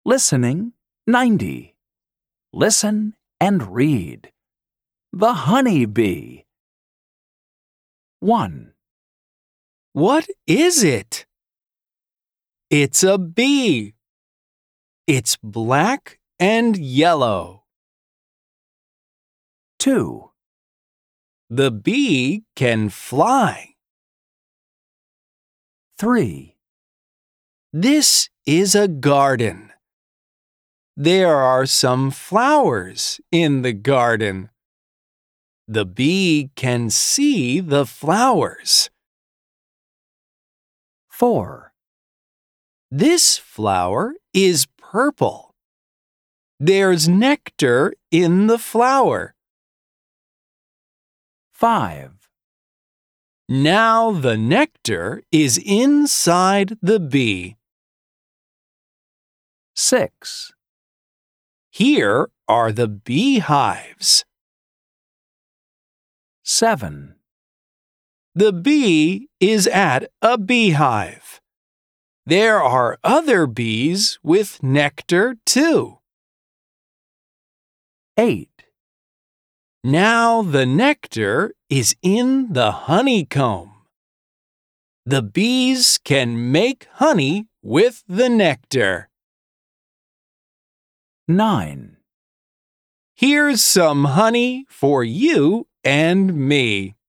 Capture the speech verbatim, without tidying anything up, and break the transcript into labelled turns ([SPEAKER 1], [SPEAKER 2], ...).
[SPEAKER 1] Listening ninety. Listen and read. The honey bee. one.
[SPEAKER 2] What is it? It's a bee. It's black and yellow.
[SPEAKER 1] two.
[SPEAKER 2] The bee can fly.
[SPEAKER 1] three.
[SPEAKER 2] This is a garden. There are some flowers in the garden. The bee can see the flowers.
[SPEAKER 1] four.
[SPEAKER 2] This flower is purple. There's nectar in the flower.
[SPEAKER 1] five.
[SPEAKER 2] Now the nectar is inside the bee.
[SPEAKER 1] six.
[SPEAKER 2] Here are the beehives.
[SPEAKER 1] seven.
[SPEAKER 2] The bee is at a beehive. There are other bees with nectar too.
[SPEAKER 1] eight.
[SPEAKER 2] Now the nectar is in the honeycomb. The bees can make honey with the nectar.
[SPEAKER 1] nine.
[SPEAKER 2] Here's some honey for you and me.